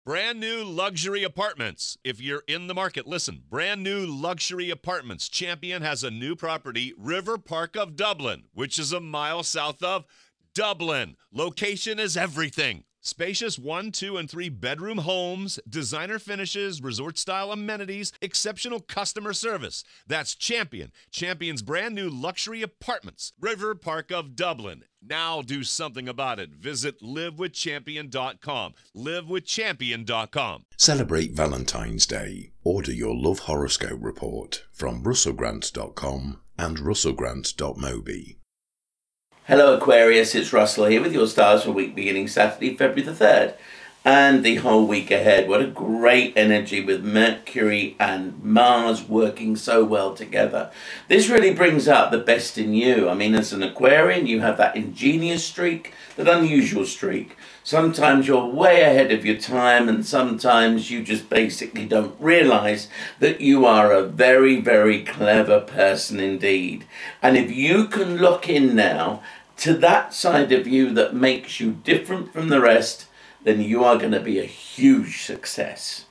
Brand new luxury apartments. If you're in the market, listen. Brand new luxury apartments. Champion has a new property, River Park of Dublin, which is a mile south of Dublin. Location is everything. Spacious 1, 2, and 3 bedroom homes, designer finishes, resort style amenities, exceptional customer service. That's Champion. Champion's brand new luxury apartments, River Park of Dublin. Now do something about it. Visit livewithchampion.com. Livewithchampion.com. Celebrate Valentine's Day. Order your love horoscope report from russellgrant.com and russellgrant.mobi. Hello Aquarius, it's Russell here with your stars for week beginning Saturday, February the 3rd and the whole week ahead. What a great energy with Mercury and Mars working so well together. This really brings out the best in you. I mean, as an Aquarian, you have that ingenious streak, that unusual streak. Sometimes you're way ahead of your time, and sometimes you just basically don't realize that you are a very, very clever person indeed. And if you can lock in now to that side of you that makes you different from the rest, then you are going to be a huge success.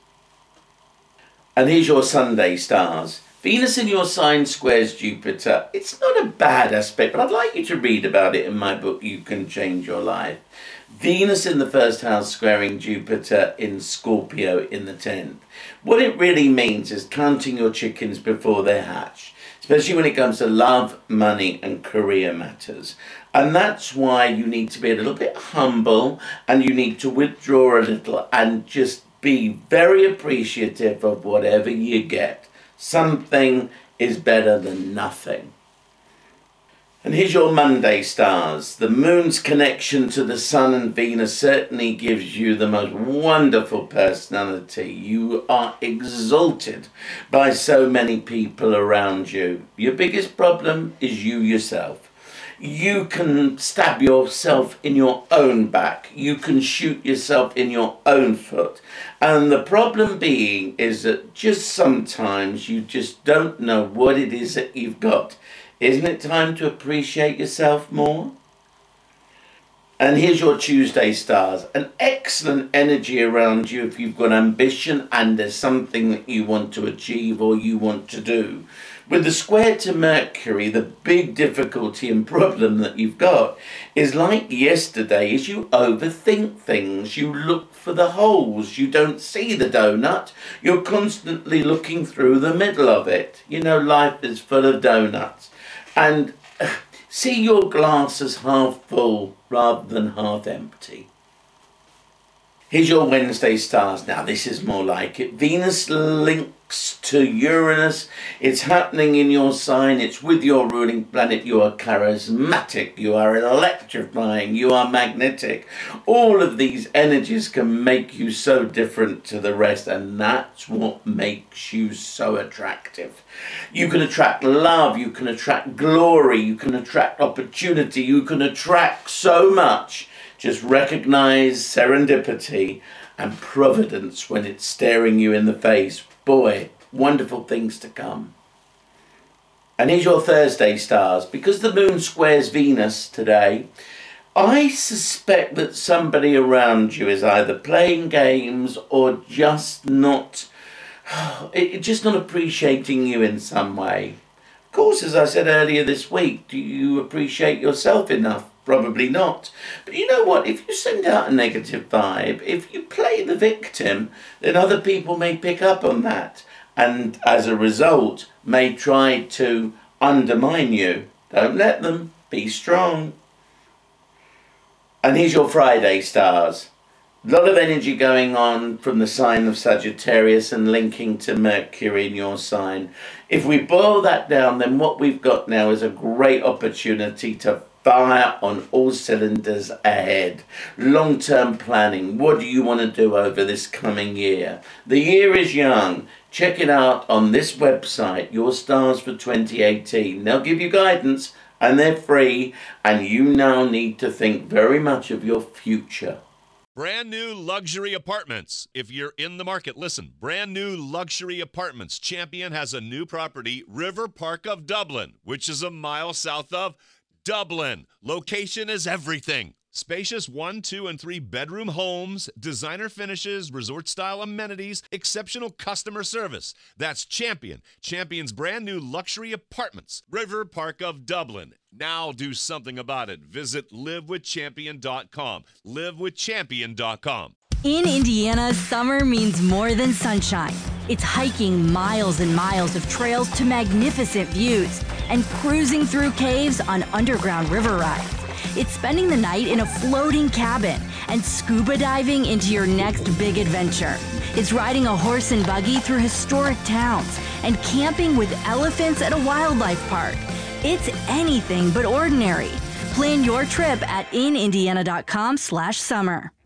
And here's your Sunday stars. Venus in your sign squares Jupiter. It's not a bad aspect, but I'd like you to read about it in my book, You Can Change Your Life. Venus in the first house squaring Jupiter in Scorpio in the 10th. What it really means is counting your chickens before they hatch, especially when it comes to love, money, and career matters. And that's why you need to be a little bit humble, and you need to withdraw a little and just be very appreciative of whatever you get. Something is better than nothing. And here's your Monday stars. The moon's connection to the sun and Venus certainly gives you the most wonderful personality. You are exalted by so many people around you. Your biggest problem is you yourself. You can stab yourself in your own back. You can shoot yourself in your own foot. And the problem being is that just sometimes you just don't know what it is that you've got. Isn't it time to appreciate yourself more? And here's your Tuesday stars. An excellent energy around you if you've got ambition and there's something that you want to achieve or you want to do. With the square to Mercury, the big difficulty and problem that you've got is like yesterday, is you overthink things. You look for the holes. You don't see the donut. You're constantly looking through the middle of it. You know, life is full of donuts. And see your glass as half full rather than half empty. Here's your Wednesday stars. Now this is more like it. Venus links to Uranus. It's happening in your sign. It's with your ruling planet. You are charismatic. You are electrifying. You are magnetic. All of these energies can make you so different to the rest, and that's what makes you so attractive. You can attract love. You can attract glory. You can attract opportunity. You can attract so much. Just recognize serendipity and providence when it's staring you in the face. Boy, wonderful things to come. And here's your Thursday stars. Because the moon squares Venus today, I suspect that somebody around you is either playing games or just not appreciating you in some way. Of course, as I said earlier this week, do you appreciate yourself enough? Probably not. But you know what? If you send out a negative vibe, if you play the victim, then other people may pick up on that and as a result may try to undermine you. Don't let them. Be strong. And here's your Friday stars. A lot of energy going on from the sign of Sagittarius and linking to Mercury in your sign. If we boil that down, then what we've got now is a great opportunity to fire on all cylinders ahead. Long-term planning. What do you want to do over this coming year? The year is young. Check it out on this website, Your Stars for 2018. They'll give you guidance and they're free, and you now need to think very much of your future. Brand new luxury apartments. If you're in the market, listen. Brand new luxury apartments. Champion has a new property, River Park of Dublin, which is a mile south of Dublin. Location is everything. Spacious 1, 2, and 3 bedroom homes, designer finishes, resort-style amenities, exceptional customer service. That's Champion. Champion's brand new luxury apartments. River Park of Dublin. Now do something about it. Visit livewithchampion.com. livewithchampion.com. In Indiana, summer means more than sunshine. It's hiking miles and miles of trails to magnificent views and cruising through caves on underground river rides. It's spending the night in a floating cabin and scuba diving into your next big adventure. It's riding a horse and buggy through historic towns and camping with elephants at a wildlife park. It's anything but ordinary. Plan your trip at inindiana.com/summer.